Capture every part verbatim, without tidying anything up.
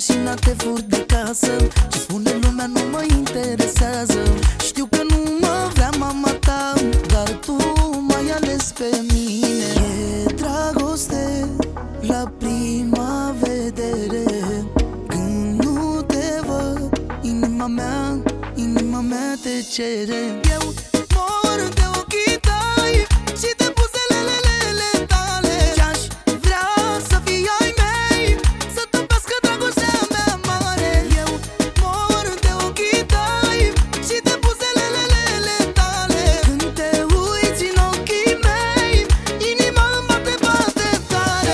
mașina, te fur de casă. Ce spune lumea nu mă interesează. Știu că nu mă vrea mama ta, dar tu m-ai ales pe mine. E dragoste la prima vedere. Când nu te văd, inima mea, inima mea te cere. Eu mor de ochii tăi și de buzelele tale. Ce-aș vrea să fii ai mei, să topească dragostea mea mare. Eu mor de ochii tăi și de buzelele tale. Când te uiți în ochii mei, inima îmi bate, bate tare.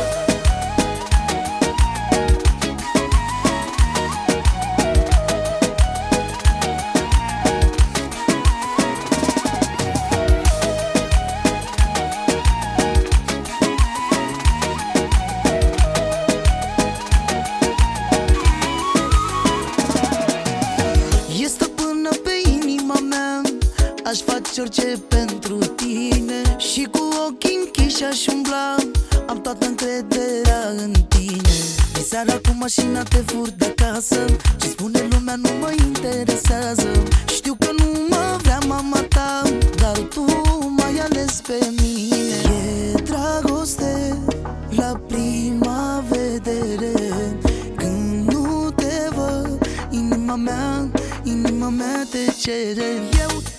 E stăpână pe inima mea, aș face orice pentru tine. Și cu ochii închiși aș umbla, am toată încrederea în tine. Din seara cu mașina te fur de acasă. Ce spune lumea nu mă interesează. Știu că nu mă vrea mama ta, dar tu m-ai ales pe mine. E dragoste la prima vedere. Când nu te văd, inima mea, inima mea te cere. Eu